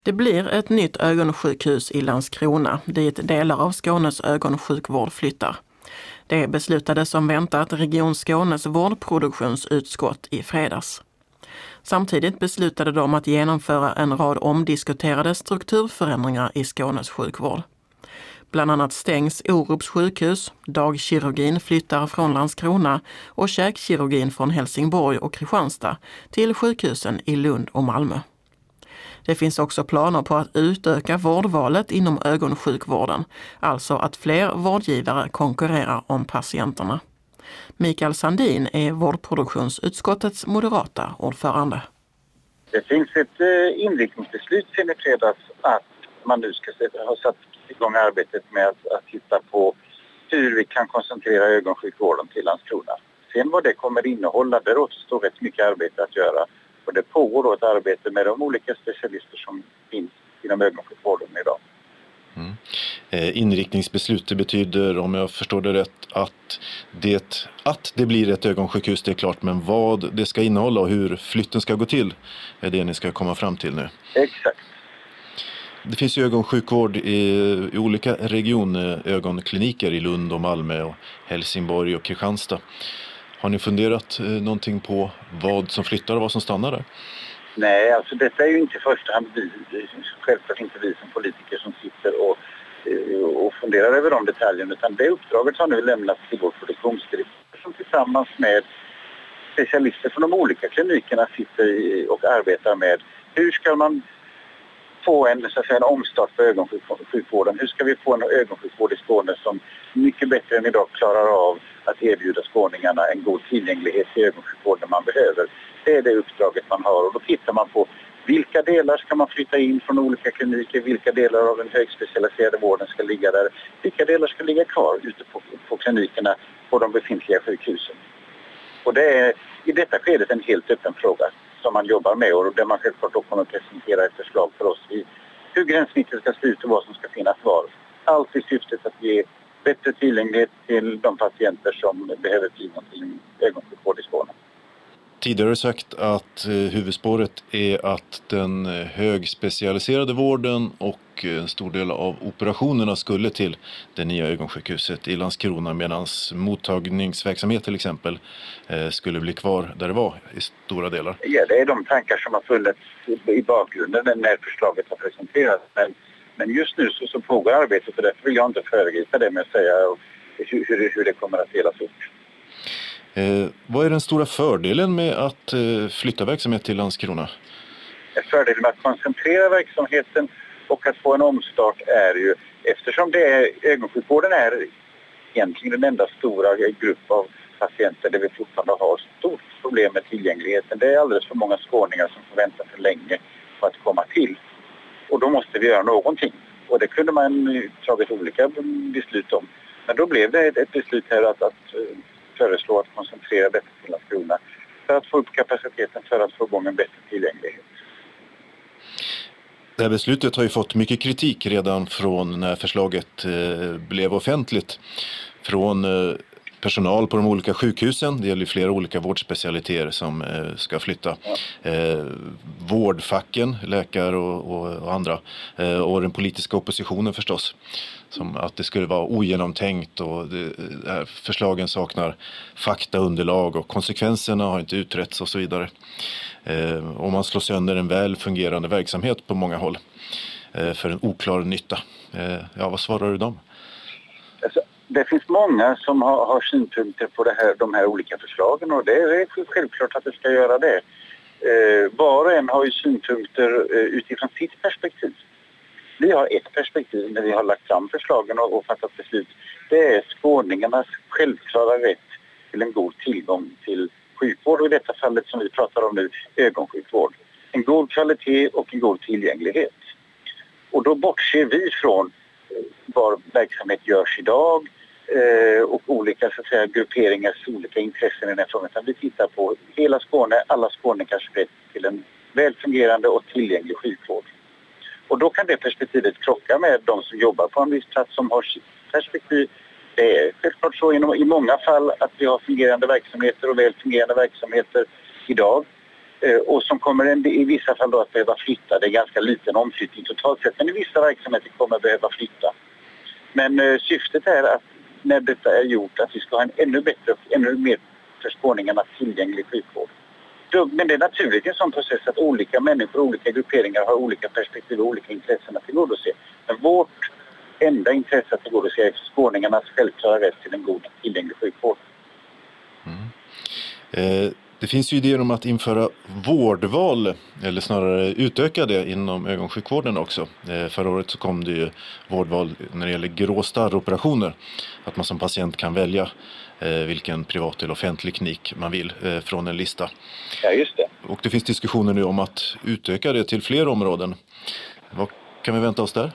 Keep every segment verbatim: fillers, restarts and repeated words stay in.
Det blir ett nytt ögonsjukhus i Landskrona dit delar av Skånes ögonsjukvård flyttar. Det beslutades som väntat Region Skånes vårdproduktionsutskott i fredags. Samtidigt beslutade de att genomföra en rad omdiskuterade strukturförändringar i Skånes sjukvård. Bland annat stängs Orups sjukhus, dagkirurgin flyttar från Landskrona och käkkirurgin från Helsingborg och Kristianstad till sjukhusen i Lund och Malmö. Det finns också planer på att utöka vårdvalet inom ögonsjukvården, alltså att fler vårdgivare konkurrerar om patienterna. Mikael Sandin är vårdproduktionsutskottets moderata ordförande. Det finns ett inriktningsbeslut sen i fredags att man nu ska ha satt igång arbetet med att, att titta på hur vi kan koncentrera ögonsjukvården till Landskrona. Sen vad det kommer innehålla, det återstår rätt mycket arbete att göra. Och det pågår då ett arbete med de olika specialister som finns inom ögonsjukvården idag. Mm. Eh, inriktningsbeslutet betyder, om jag förstår det rätt, att det, att det blir ett ögonsjukhus, det är klart, men vad det ska innehålla och hur flytten ska gå till är det ni ska komma fram till nu. Exakt. Det finns ju ögonsjukvård i, i olika regioner, ögonkliniker i Lund och Malmö och Helsingborg och Kristianstad. Har ni funderat eh, någonting på vad som flyttar och vad som stannar där? Nej, alltså detta är ju inte i första hand vi, självklart inte vi som politiker som sitter och, och funderar över de detaljerna, utan det uppdraget har nu lämnats till vår produktionsdirektör som tillsammans med specialister från de olika klinikerna sitter i och arbetar med hur ska man få en, så att säga, en omstart för ögonsjukvården. Hur ska vi få en ögonsjukvård i Skåne som mycket bättre än idag klarar av att erbjuda skåningarna en god tillgänglighet till ögonsjukvården man behöver. Det är det uppdraget man har, och då tittar man på vilka delar ska man flytta in från olika kliniker, vilka delar av den högspecialiserade vården ska ligga där, vilka delar ska ligga kvar ute på, på klinikerna på de befintliga sjukhusen. Och det är i detta skedet en helt öppen fråga som man jobbar med, och där man självklart då kommer att presentera ett förslag för oss i hur gränssnittet ska se ut och vad som ska finnas var. Allt i syftet att ge bättre tillgänglighet till de patienter som behöver tillgång till ögonsjukvård i Skåne. Tidigare har du sagt att eh, huvudspåret är att den eh, högspecialiserade vården och en stor del av operationerna skulle till det nya ögonsjukhuset i Landskrona, medan mottagningsverksamhet till exempel eh, skulle bli kvar där det var i stora delar. Ja, det är de tankar som har funnits i bakgrunden när förslaget har presenterats. Men, men just nu så, så pågår arbetet, och därför vill jag inte föregripa det med att säga hur, hur, hur det kommer att delas upp. Eh, vad är den stora fördelen med att eh, flytta verksamhet till Landskrona? Fördelen med att koncentrera verksamheten och att få en omstart är ju, eftersom det är, ögonsjukvården är egentligen den enda stora grupp av patienter där vi fortfarande har stort problem med tillgängligheten. Det är alldeles för många skåningar som får vänta för länge på att komma till. Och då måste vi göra någonting. Och det kunde man tagit olika beslut om. Men då blev det ett beslut här att, att föreslå att koncentrera detta till Landskrona för att få upp kapaciteten, för att få igång en bättre tillgänglighet. Det här beslutet har ju fått mycket kritik redan från när förslaget eh, blev offentligt. Från eh, personal på de olika sjukhusen, det gäller flera olika vårdspecialiteter som eh, ska flytta. Eh, vårdfacken, läkare och, och, och andra. Eh, och den politiska oppositionen förstås. Som att det skulle vara ogenomtänkt och det, det här förslagen saknar faktaunderlag och konsekvenserna har inte utretts och så vidare. Eh, och man slår sönder en väl fungerande verksamhet på många håll eh, för en oklar nytta. Eh, ja, vad svarar du dem? Alltså, det finns många som har, har synpunkter på det här, de här olika förslagen, och det är självklart att det ska göra det. Eh, var och en har ju synpunkter eh, utifrån sitt perspektiv. Vi har ett perspektiv när vi har lagt fram förslagen och, och fattat beslut. Det är skåningarnas självklara rätt till en god tillgång till sjukvård, och i detta fallet som vi pratar om nu, ögonsjukvård. En god kvalitet och en god tillgänglighet. Och då bortser vi från var verksamhet görs idag eh, och olika, så att säga, grupperingars olika intressen i den här frågan. Vi tittar på hela Skåne, alla skåningars rätt till en väl fungerande och tillgänglig sjukvård. Och då kan det perspektivet krocka med de som jobbar på en viss plats som har sitt perspektiv. Det är självklart så inom, i många fall att vi har fungerande verksamheter och väl fungerande verksamheter idag. och som kommer en, i vissa fall då att behöva flytta. Det är ganska liten omflyttning totalt sett, men i vissa verksamheter kommer att behöva flytta. Men eh, syftet är att när detta är gjort att vi ska ha en ännu bättre och ännu mer för skåningarna tillgänglig sjukvård. Då, men det är naturligt en sån process att olika människor, olika grupperingar har olika perspektiv och olika intressen att tillgodose. Men vårt enda intresse att tillgodose är skåningarnas självklara rätt till en god tillgänglig sjukvård. Mm. Eh, det finns ju idéer om att införa vårdval, eller snarare utöka det inom ögonsjukvården också. Eh, förra året så kom det ju vårdval när det gäller grå starroperationer. Att man som patient kan välja eh, vilken privat eller offentlig klinik man vill eh, från en lista. Ja, just det. Och det finns diskussioner nu om att utöka det till fler områden. Vad kan vi vänta oss där?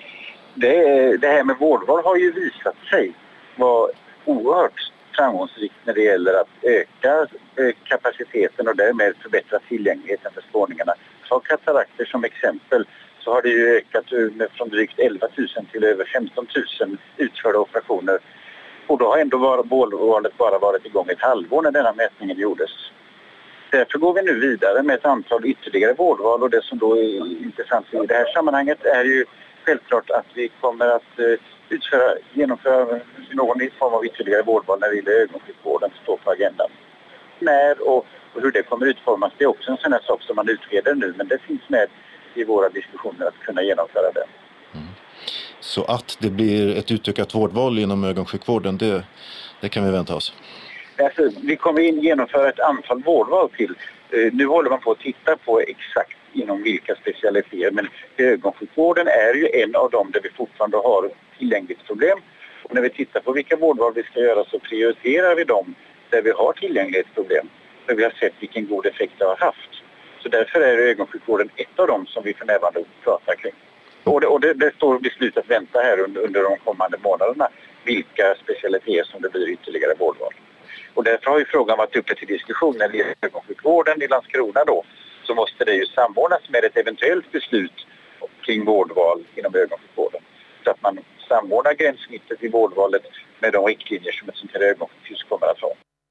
Det, det här med vårdval har ju visat sig vara oerhört framgångsrikt när det gäller att öka kapaciteten och därmed förbättra tillgängligheten för skåningarna. Ta katarakter som exempel, så har det ju ökat från drygt elva tusen till över femton tusen utförda operationer. Och då har ändå vårdvalet bara varit igång ett halvår när denna mätningen gjordes. Därför går vi nu vidare med ett antal ytterligare vårdval, och det som då är intressant i det här sammanhanget är ju självklart att vi kommer att utföra, genomföra någon form av ytterligare vårdval när det gäller ögonsjukvården som står på agendan. När och hur det kommer utformas, det är också en sån här sak som man utreder nu, men det finns med i våra diskussioner att kunna genomföra det. Mm. Så att det blir ett utökat vårdval inom ögonsjukvården, det, det kan vi vänta oss? Alltså, vi kommer in genomföra ett antal vårdval till. Uh, nu håller man på att titta på exakt inom vilka specialiteter, men ögonsjukvården är ju en av dem där vi fortfarande har tillgänglighetsproblem. Och när vi tittar på vilka vårdval vi ska göra så prioriterar vi dem där vi har tillgänglighetsproblem. Där vi har sett vilken god effekt det har haft. Så därför är ögonsjukvården ett av dem som vi för närvarande pratar kring. Och det, och det, det står beslut att vänta här under, under de kommande månaderna vilka specialiteter som det blir ytterligare vårdval. Och därför har ju frågan varit uppe till diskussion när det gäller ögonsjukvården i Landskrona då. Så måste det ju samordnas med ett eventuellt beslut kring vårdval inom ögonsjukvården. Så att man samordnar gränssnittet i vårdvalet med de riktlinjer som ett sånt här ögonsjukhus kommer att ha.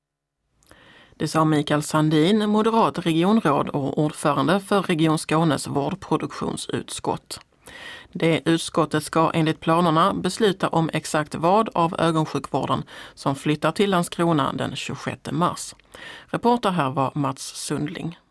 Det sa Mikael Sandin, moderat regionråd och ordförande för Region Skånes vårdproduktionsutskott. Det utskottet ska enligt planerna besluta om exakt vad av ögonsjukvården som flyttar till Landskrona den tjugosjätte mars. Reporter här var Mats Sundling.